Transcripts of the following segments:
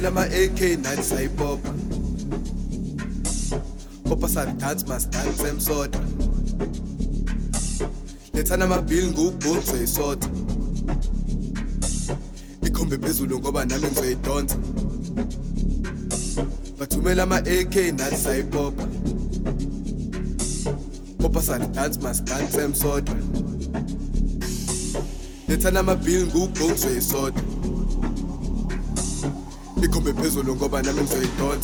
bathumela ama-AK9 sayipopa popa salidansi masidansi emsoda lethana amabhili ngubhungu zoyisota ikhombe phezulu ngoba nami ngizoyidonsa bathumela ama-AK9 sayipopa popa salidansi masidansi emsoda lethana amabhili ngubhungu zoyisota ikhombe phezulu ngoba nami ngizoyidonsa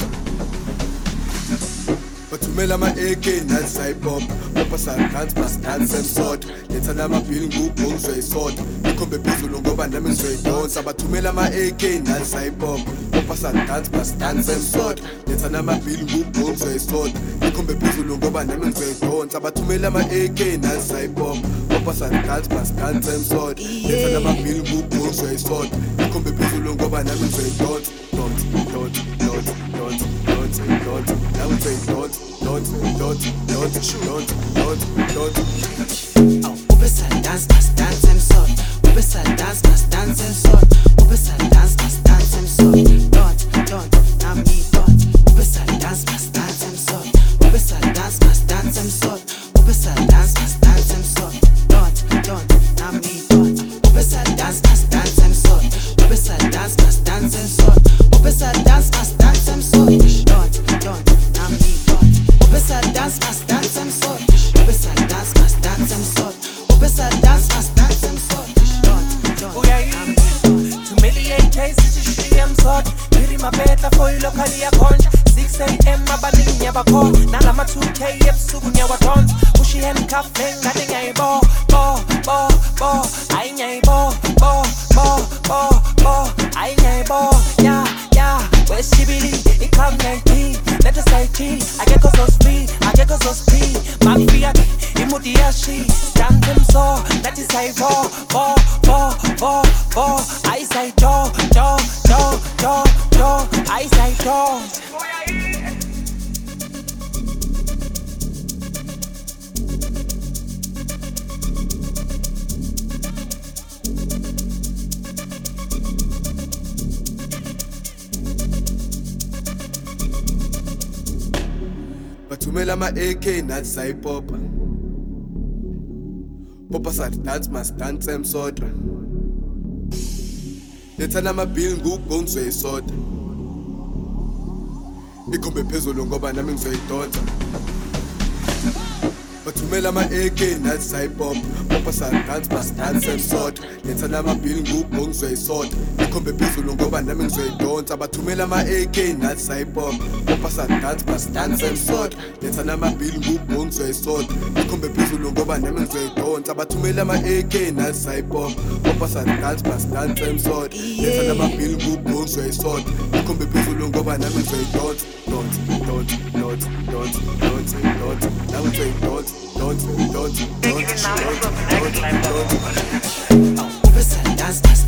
bathumela ama-AK9 sayipopa popa salidansi masidansi emsoda lethana amabhili ngubhungu zoyisota ikhombe phezulu ngoba nami ngizoyidonsa bathumela ama-AK9 sayipopa popa salidansi masidansi emsoda lethana amabhili ngubhungu zoyisota ikhombe phezulu ngoba nami ngizoyidonsa bathumela ama-AK9 sayipopa popa salidansi masidansi emsoda lethana amabhili ngubhungu zoyisota ikhombe phezulu ngoba nami ngizoyidonsa Ube salidansi masidansi emsoda ube salidansi masidansi emsoda ube salidansi masidansi emsoda don't nami don't ube salidansi masidansi emsoda ube salidansi masidansi emsoda ube salidansi masidansi emsoda don't nami don't ube salidansi masidansi emsoda ube salidansi masidansi emsoda ube salidansi masidansi emsoda don't nami don't ube salidansi masidansi emsoda ube salidansi masidansi emsoda ube salidansi masidansi emsoda Piri mabeta foi lokali ya konja 6 AM abaningi yabakhona nalama 2K ebusuku ngiyawadonsa ushi handcuff ngade ngiyayibona bo ayi ngiyayibona bo ayi ngiyayibona ya wesibili ikam 19 let us say akekho zospi mafia imudi yashi stand them so that is say bo I say do I say don't bathumela ama-AK9 sayipopa popa salidansi masidansi emsoda lethana amabhili ngubhungu zoyisota ikhombe phezulu ngoba nami ngizoyidonsa bathumela ama-AK9 sayipopa popa salidansi masidansi emsoda lethana amabhili ngubhungu zoyisota ikhombe phezulu ngoba nami ngizoyidonsa bathumela ama-AK9 sayipopa popa salidansi masidansi emsoda lethana amabhili ngubhungu zoyisota ikhombe phezulu ngoba nami ngizoyidonsa bathumela ama-AK9 sayipopa popa salidansi masidansi emsoda lethana amabhili ngubhungu zoyisota ikhombe phezulu ngoba nami ngizoyidonsa Ube salidansi